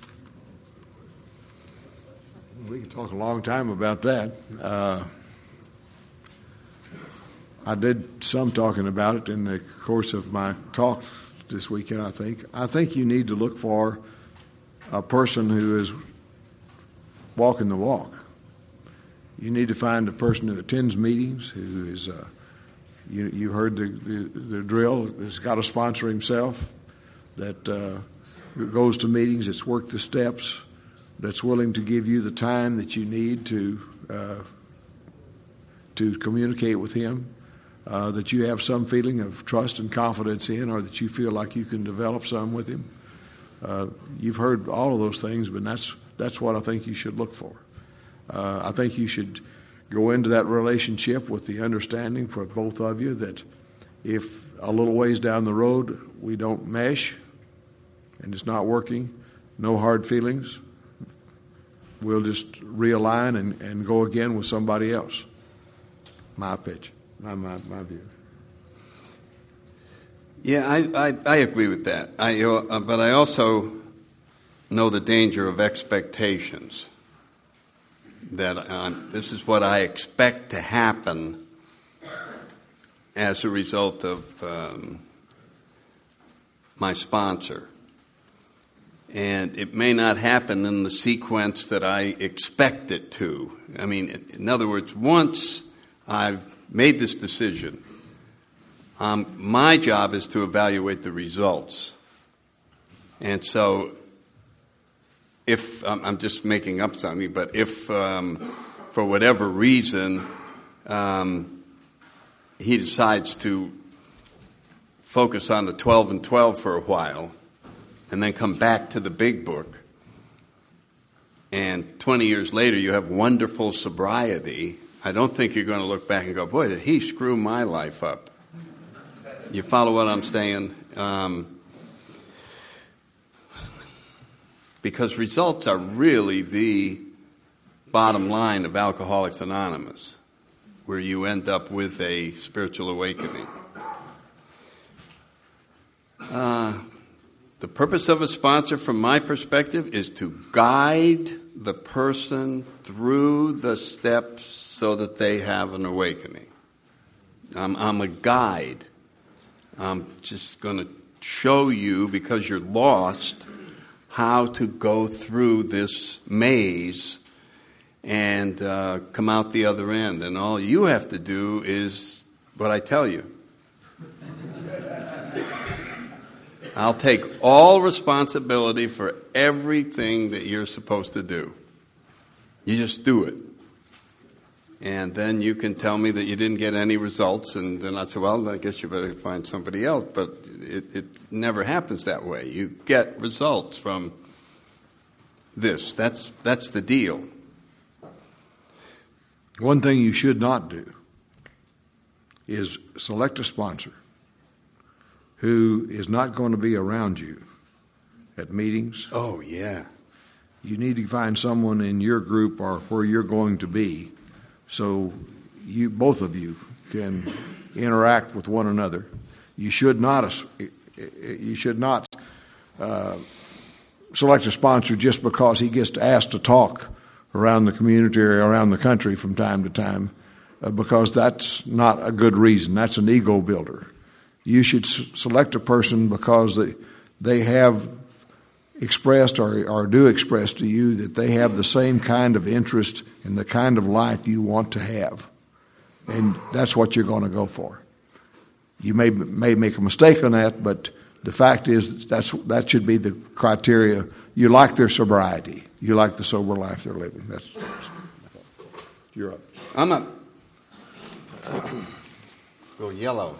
We could talk a long time about that. Uh, I did some talking about it in the course of my talk this weekend, I think. I think you need to look for a person who is walking the walk. You need to find a person who attends meetings, who is, uh, you, you heard the, the, the drill, has got a sponsor himself, that uh, goes to meetings, that's worked the steps, that's willing to give you the time that you need to uh, to communicate with him, uh, that you have some feeling of trust and confidence in, or that you feel like you can develop some with him. Uh, you've heard all of those things, but that's that's what I think you should look for. Uh, I think you should go into that relationship with the understanding for both of you that if a little ways down the road we don't mesh and it's not working, no hard feelings. We'll just realign and, and go again with somebody else. My pitch, my, my, my view. Yeah, I, I, I agree with that. I, uh, but I also know the danger of expectations. That uh, this is what I expect to happen as a result of um, my sponsor. And it may not happen in the sequence that I expect it to. I mean, in other words, once I've made this decision, um, my job is to evaluate the results. And so if, um, I'm just making up something, but if um, for whatever reason um, he decides to focus on the twelve and twelve for a while, and then come back to the big book, and twenty years later you have wonderful sobriety, I don't think you're going to look back and go, boy, did he screw my life up. You follow what I'm saying? Um, because results are really the bottom line of Alcoholics Anonymous, where you end up with a spiritual awakening. Uh, The purpose of a sponsor, from my perspective, is to guide the person through the steps so that they have an awakening. I'm, I'm a guide. I'm just going to show you, because you're lost, how to go through this maze and uh, come out the other end. And all you have to do is what I tell you. I'll take all responsibility for everything that you're supposed to do. You just do it. And then you can tell me that you didn't get any results, and then I'd say, well, I guess you better find somebody else. But it, it never happens that way. You get results from this. That's, that's the deal. One thing you should not do is select a sponsor who is not going to be around you at meetings. Oh, yeah. You need to find someone in your group or where you're going to be, so you both of you can interact with one another. You should not you should not uh, select a sponsor just because he gets asked to talk around the community or around the country from time to time, uh, because that's not a good reason. That's an ego builder. You should s- select a person because they they have expressed or, or do express to you that they have the same kind of interest in the kind of life you want to have. And that's what you're going to go for. You may may make a mistake on that, but the fact is that's that should be the criteria. You like their sobriety. You like the sober life they're living. That's, that's you're up. I'm up. Go yellow.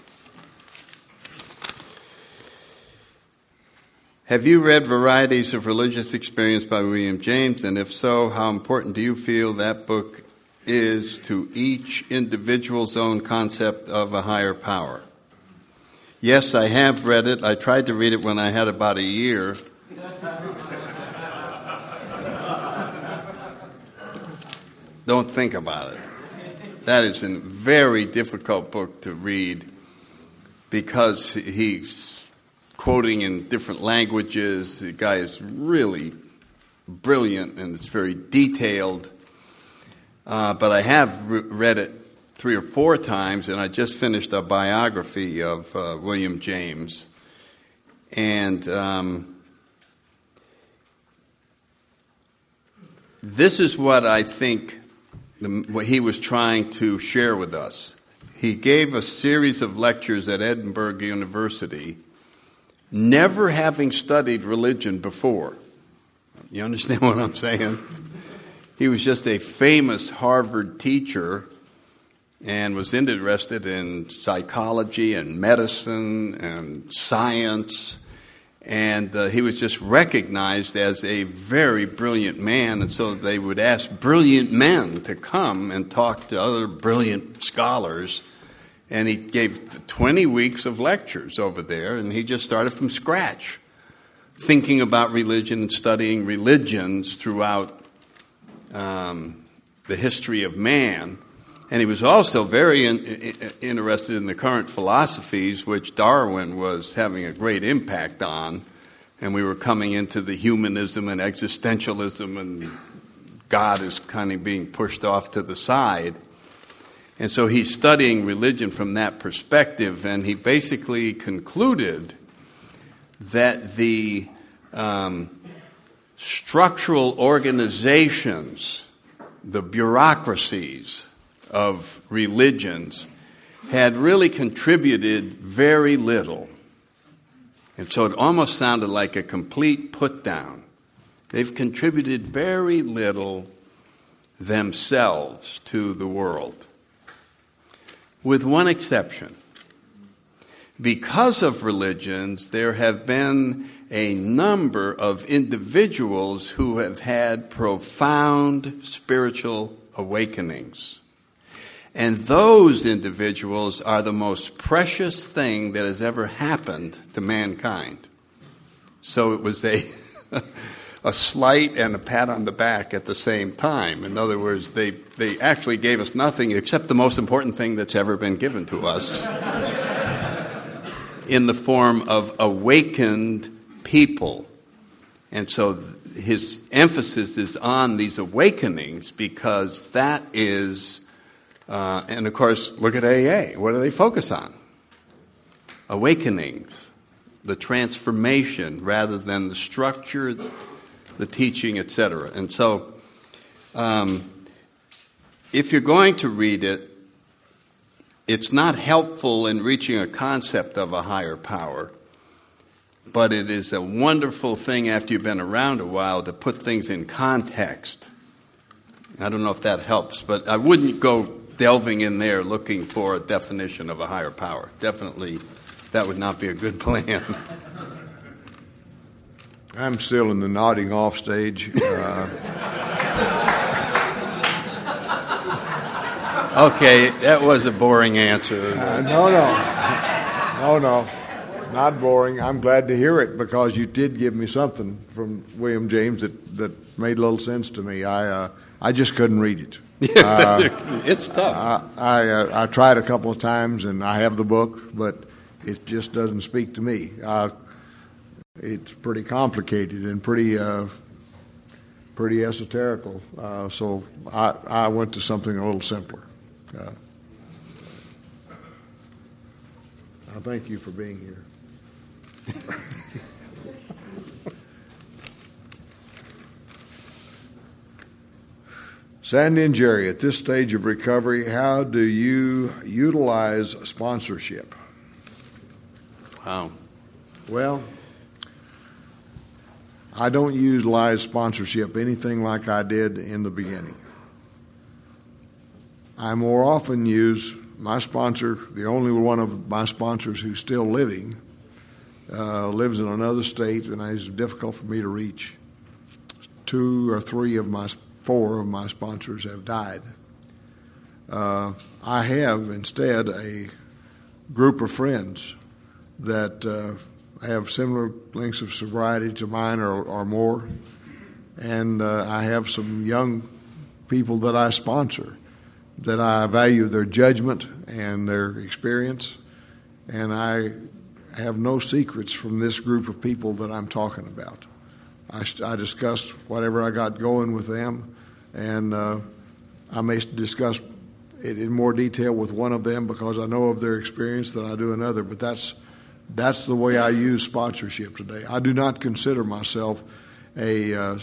Have you read Varieties of Religious Experience by William James? And if so, how important do you feel that book is to each individual's own concept of a higher power? Yes, I have read it. I tried to read it when I had about a year. Don't think about it. That is a very difficult book to read because he's quoting in different languages. The guy is really brilliant and it's very detailed. Uh, but I have re- read it three or four times, and I just finished a biography of uh, William James. And um, this is what I think the, what he was trying to share with us. He gave a series of lectures at Edinburgh University, never having studied religion before. You understand what I'm saying? He was just a famous Harvard teacher and was interested in psychology and medicine and science. And uh, he was just recognized as a very brilliant man. And so they would ask brilliant men to come and talk to other brilliant scholars. And he gave twenty weeks of lectures over there, and he just started from scratch, thinking about religion and studying religions throughout um, the history of man. And he was also very in, in, interested in the current philosophies, which Darwin was having a great impact on. And we were coming into the humanism and existentialism, and God is kind of being pushed off to the side. And so he's studying religion from that perspective, and he basically concluded that the um, structural organizations, the bureaucracies of religions, had really contributed very little. And so it almost sounded like a complete put-down. They've contributed very little themselves to the world. With one exception. Because of religions, there have been a number of individuals who have had profound spiritual awakenings. And those individuals are the most precious thing that has ever happened to mankind. So it was a a slight and a pat on the back at the same time. In other words, they, they actually gave us nothing except the most important thing that's ever been given to us in the form of awakened people. And so his emphasis is on these awakenings because that is, uh, and of course, look at A A. What do they focus on? Awakenings, the transformation rather than the structure, the teaching, et cetera. And so, um, if you're going to read it, it's not helpful in reaching a concept of a higher power, but it is a wonderful thing after you've been around a while to put things in context. I don't know if that helps, but I wouldn't go delving in there looking for a definition of a higher power. Definitely, that would not be a good plan. I'm still in the nodding off stage. Uh, okay, that was a boring answer. uh, no, no. No, no. Not boring. I'm glad to hear it because you did give me something from William James that, that made a little sense to me. I uh, I just couldn't read it. Uh, it's tough. I I, uh, I tried a couple of times, and I have the book, but it just doesn't speak to me. Uh, it's pretty complicated and pretty uh, pretty esoterical. Uh, so I, I went to something a little simpler. Uh, I thank you for being here. Sandy and Jerry, at this stage of recovery, how do you utilize sponsorship? Wow. Well, I don't utilize sponsorship anything like I did in the beginning. I more often use my sponsor, the only one of my sponsors who's still living, uh, lives in another state, and it's difficult for me to reach. Two or three of my four of my sponsors have died. Uh, I have instead a group of friends that uh, have similar lengths of sobriety to mine or, or more, and uh, I have some young people that I sponsor that I value their judgment and their experience, and I have no secrets from this group of people that I'm talking about. I, I discuss whatever I got going with them, and uh, I may discuss it in more detail with one of them because I know of their experience than I do another, but that's that's the way I use sponsorship today. I do not consider myself a uh,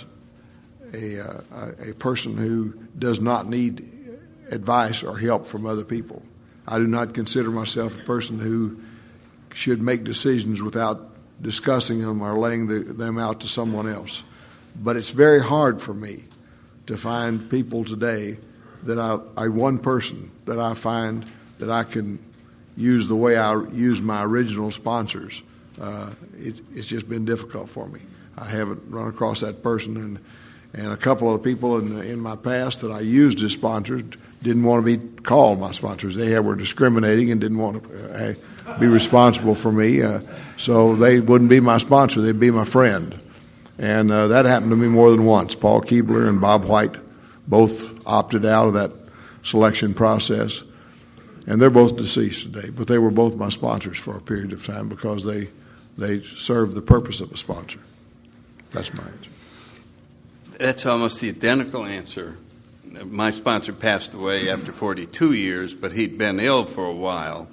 a, uh, a person who does not need advice or help from other people. I do not consider myself a person who should make decisions without discussing them or laying the, them out to someone else. But it's very hard for me to find people today that I, I one person that I find that I can use the way I use my original sponsors. Uh, it, it's just been difficult for me. I haven't run across that person, and and a couple of people in in my past that I used as sponsors didn't want to be called my sponsors. They were discriminating and didn't want to uh, be responsible for me, uh, so they wouldn't be my sponsor. They'd be my friend, and uh, that happened to me more than once. Paul Keebler and Bob White both opted out of that selection process, and they're both deceased today. But they were both my sponsors for a period of time because they they served the purpose of a sponsor. That's my answer. That's almost the identical answer. My sponsor passed away after forty-two years, but he'd been ill for a while.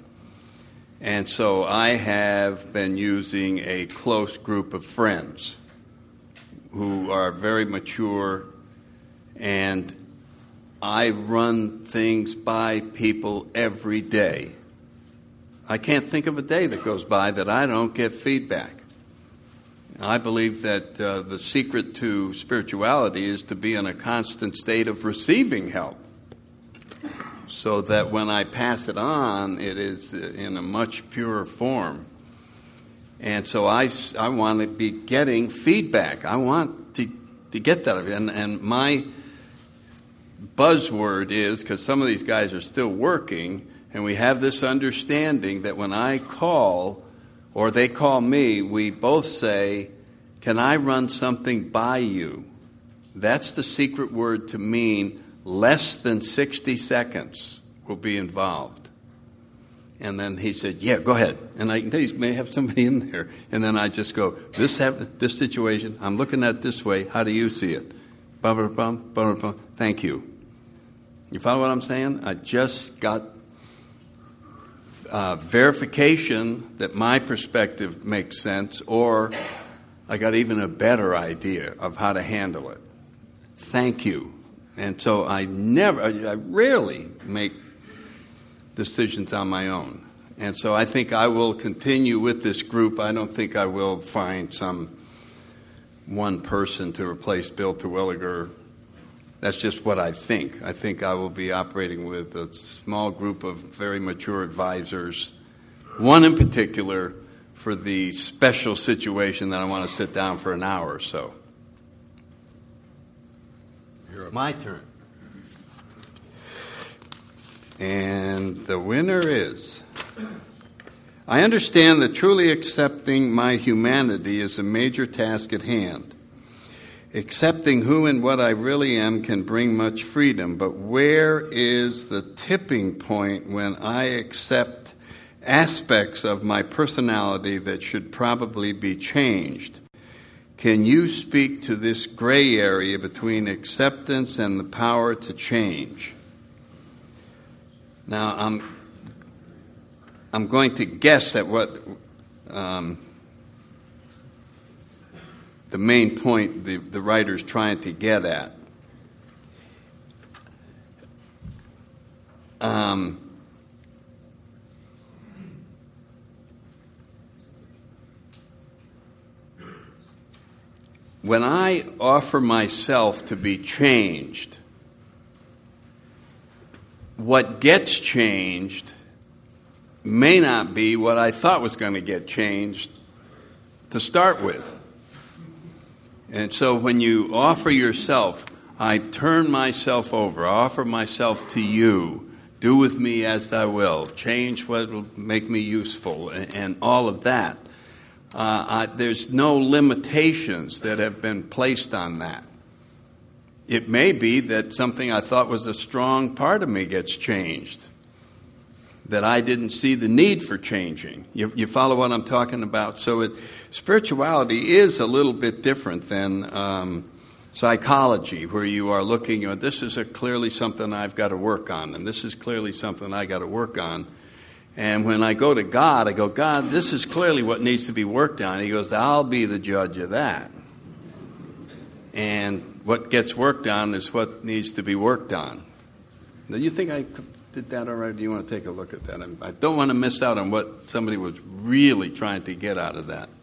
And so I have been using a close group of friends who are very mature, and I run things by people every day. I can't think of a day that goes by that I don't get feedback. I believe that uh, the secret to spirituality is to be in a constant state of receiving help, so that when I pass it on, it is in a much purer form. And so I, I want to be getting feedback. I want to, to get that. And, and my buzzword is, because some of these guys are still working, and we have this understanding that when I call or they call me, we both say, "Can I run something by you?" That's the secret word to mean less than sixty seconds will be involved. And then he said, "Yeah, go ahead." And I he may have somebody in there. And then I just go, this happened, this situation, I'm looking at it this way. How do you see it? Bum, bum, bum, bum. Thank you. You follow what I'm saying? I just got uh, verification that my perspective makes sense, or I got even a better idea of how to handle it. Thank you. And so I never, I rarely make decisions on my own. And so I think I will continue with this group. I don't think I will find some one person to replace Bill Terwilliger. That's just what I think. I think I will be operating with a small group of very mature advisors, one in particular for the special situation that I want to sit down for an hour or so. My turn. And the winner is, I understand that truly accepting my humanity is a major task at hand. Accepting who and what I really am can bring much freedom, but where is the tipping point when I accept aspects of my personality that should probably be changed? Can you speak to this gray area between acceptance and the power to change? Now, I'm I'm going to guess at what um, the main point the, the writer's trying to get at. Um, when I offer myself to be changed, what gets changed may not be what I thought was going to get changed to start with. And so when you offer yourself, I turn myself over, I offer myself to you, do with me as thou wilt, change what will make me useful, and, and all of that. Uh, I, there's no limitations that have been placed on that. It may be that something I thought was a strong part of me gets changed, that I didn't see the need for changing. You, you follow what I'm talking about? So it, spirituality is a little bit different than um, psychology, where you are looking, you know, this is a clearly something I've got to work on, and this is clearly something I got to work on. And when I go to God, I go, God, this is clearly what needs to be worked on. He goes, I'll be the judge of that. And what gets worked on is what needs to be worked on. Do you think I did that all right? Do you want to take a look at that? I don't want to miss out on what somebody was really trying to get out of that.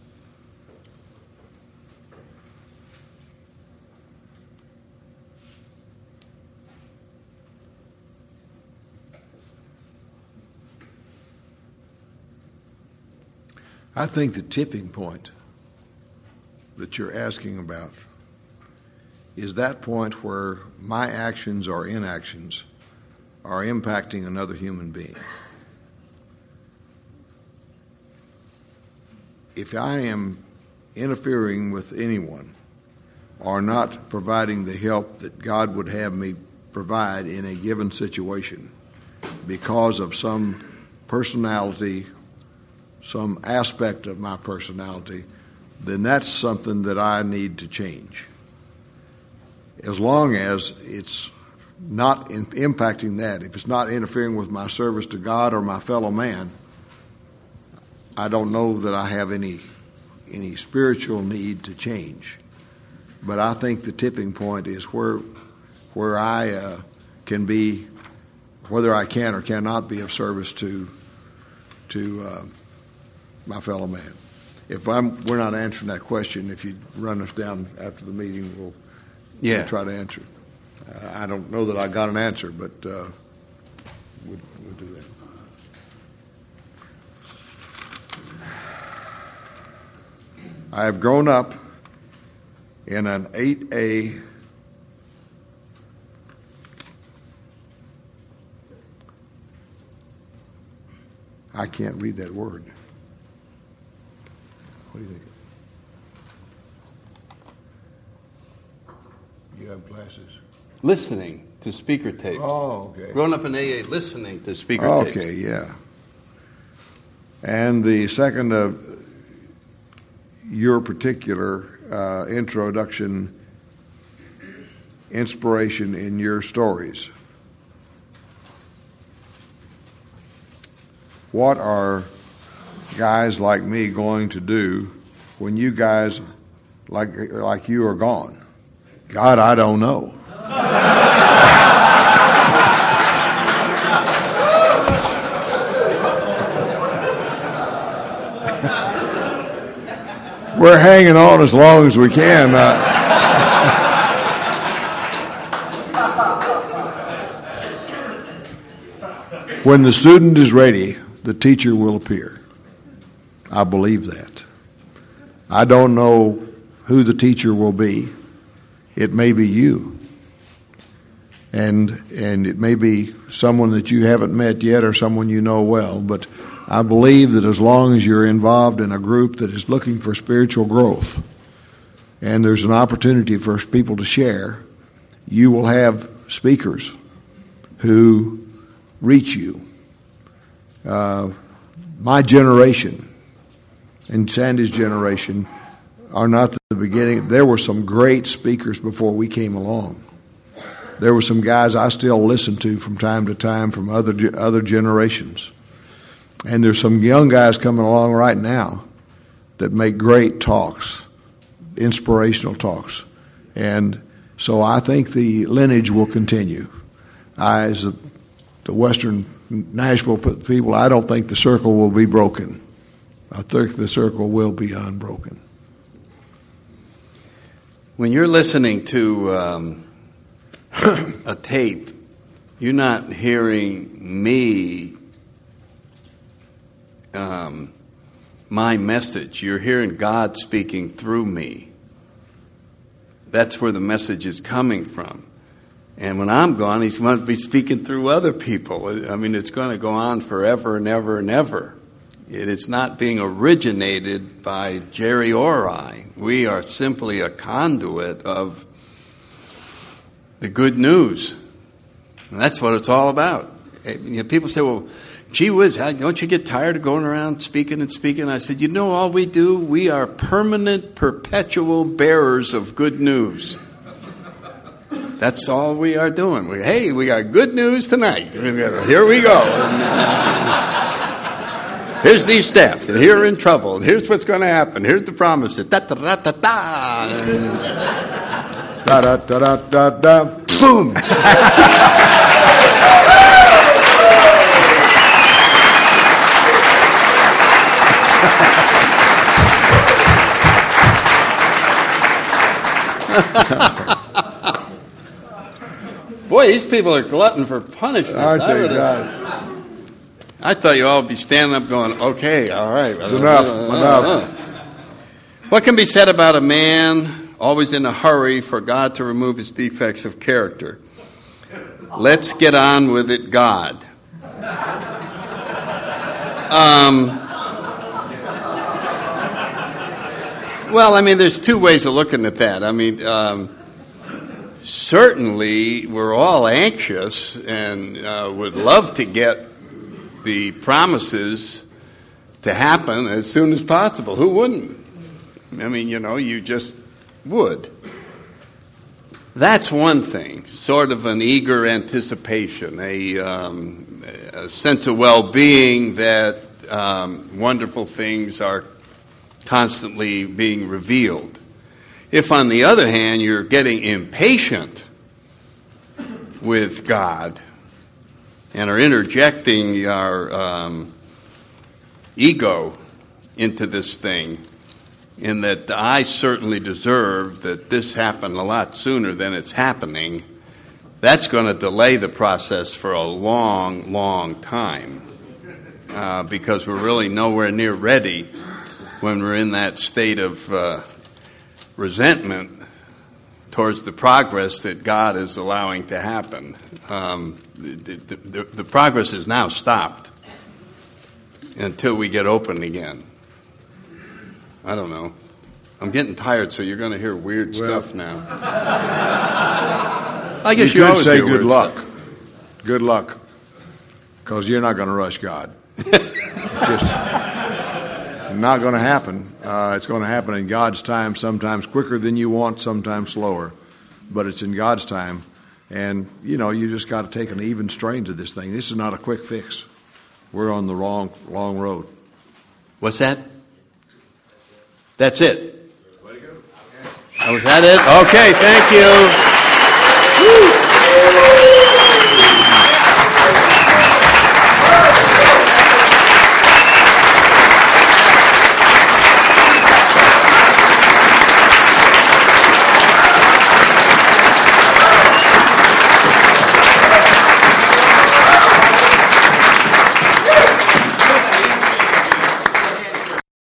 I think the tipping point that you're asking about is that point where my actions or inactions are impacting another human being. If I am interfering with anyone or not providing the help that God would have me provide in a given situation because of some personality, some aspect of my personality, then that's something that I need to change. As long as it's not in, impacting that, if it's not interfering with my service to God or my fellow man, I don't know that I have any any spiritual need to change. But I think the tipping point is where where I uh, can be, whether I can or cannot be of service to to uh, my fellow man. If I'm, we're not answering that question, if you run us down after the meeting, we'll, yeah. we'll try to answer it. Uh, I don't know that I got an answer, but uh, we'll, we'll do that. I have grown up in an eight A I can't read that word. What do you think? You have glasses. Listening to speaker tapes. Oh, okay. Grown up in A A, listening to speaker okay, tapes. Okay, yeah. And the second of your particular uh, introduction, inspiration in your stories. What are guys like me going to do when you guys like like you are gone? God, I don't know. We're hanging on as long as we can. Uh, when the student is ready, the teacher will appear. I believe that. I don't know who the teacher will be. It may be you. And and it may be someone that you haven't met yet or someone you know well, but I believe that as long as you're involved in a group that is looking for spiritual growth, and there's an opportunity for people to share, you will have speakers who reach you. Uh, my generation and Sandy's generation are not the beginning. There were some great speakers before we came along. There were some guys I still listen to from time to time from other other generations. And there's some young guys coming along right now that make great talks, inspirational talks. And so I think the lineage will continue. I, as a, the Western Nashville people, I don't think the circle will be broken. I think the circle will be unbroken. When you're listening to um, a tape, you're not hearing me, um, my message. You're hearing God speaking through me. That's where the message is coming from. And when I'm gone, he's going to be speaking through other people. I mean, it's going to go on forever and ever and ever. It is not being originated by Jerry or I. We are simply a conduit of the good news. And that's what it's all about. You know, people say, well, gee whiz, don't you get tired of going around speaking and speaking? I said, you know, all we do, we are permanent, perpetual bearers of good news. That's all we are doing. We, hey, we got good news tonight. Here we go. Here's these steps, and here are in trouble, and here's what's going to happen. Here's the promises. Da da da da da. Da da da da da da. Boom. Boy, these people are glutton for punishment. Aren't they, God? I thought you all would be standing up going, okay, all right. It's enough, enough. What can be said about a man always in a hurry for God to remove his defects of character? Let's get on with it, God. Um, well, I mean, there's two ways of looking at that. I mean, um, certainly we're all anxious and uh, would love to get the promises to happen as soon as possible. Who wouldn't? I mean, you know, you just would. That's one thing, sort of an eager anticipation, a, um, a sense of well-being that um, wonderful things are constantly being revealed. If, on the other hand, you're getting impatient with God and are interjecting our um, ego into this thing, in that I certainly deserve that this happened a lot sooner than it's happening, that's going to delay the process for a long, long time uh, because we're really nowhere near ready when we're in that state of uh, resentment towards the progress that God is allowing to happen. Um, the, the, the, the progress is now stopped until we get open again. I don't know. I'm getting tired, so you're going to hear weird well, stuff now. I guess you, you could always say hear good weird luck. stuff. Good luck, because you're not going to rush God. It's just not going to happen. Uh, it's going to happen in God's time, sometimes quicker than you want, sometimes slower. But it's in God's time. And, you know, you just got to take an even strain to this thing. This is not a quick fix. We're on the wrong, long road. What's that? That's it. Oh, was that it? Okay, thank you. Woo.